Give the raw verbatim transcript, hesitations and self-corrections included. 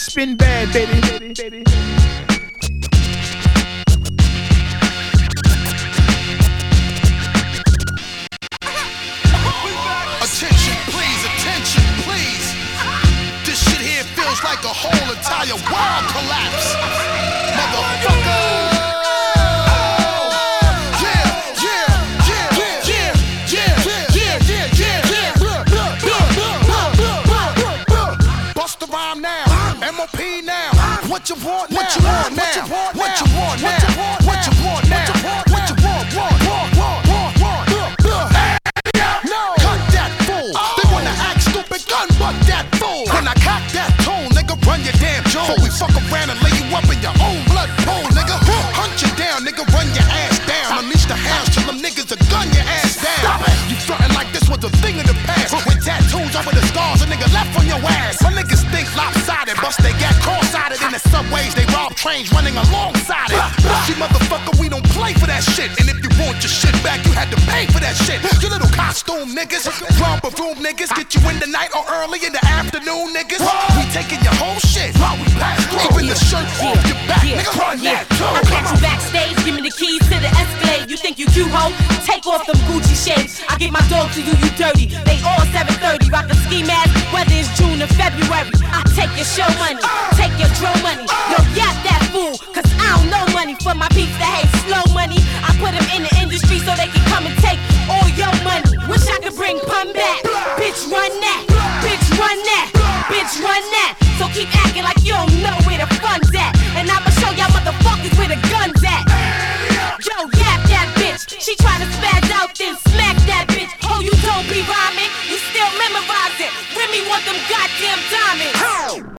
Spin bad, baby, baby, baby. Attention, please, attention, please. This shit here feels like a whole entire world collapse. Motherfucker. What you want now? What you want now? What you want now? What you want now? What you want? Want? Want? Want? Want? Want? No. Cut that fool. They wanna act stupid, gun butt that fool. When I cock that tone, nigga, run your damn jaw. Before we fuck around and lay you up in your own blood pool, nigga. Hunt you down, nigga, run your ass down. Unleash the hounds till them niggas will gun your ass down. You frontin' like this was a thing of the past. With tattoos over the scars, a nigga left on your ass. My niggas think lopsided, bust they got cross-sided in the subways. They rob trains running alongside it. See, motherfucker, we don't play for that shit. And if you want your shit back, you had to pay for that shit. You little costume niggas, romper room niggas, get you in the night or early in the afternoon, niggas. We taking your whole shit. Even the shirt off your back, nigga, run that too. I catch you backstage, give me the keys to the Escalade. You think you cute, ho? Take off them Gucci shades. I get my dog to do you dirty. They all seven thirty, rock a ski mask, whether it's June or February. I take your show money, take your dro money. Yo, yap that fool, cause I don't know money. For my peeps that hate slow money, I put them in the industry so they can come and take all your money. Wish I could bring pun back. Bitch, run that. Bitch, run that. Bitch, run that. So keep acting like you don't know where the fun's at. And I'ma show y'all motherfuckers where the gun's at. Yo, yap that bitch. She try to spaz out, then smack that bitch. Oh, you don't be rhyming, you still memorize it. Remy want them goddamn diamonds.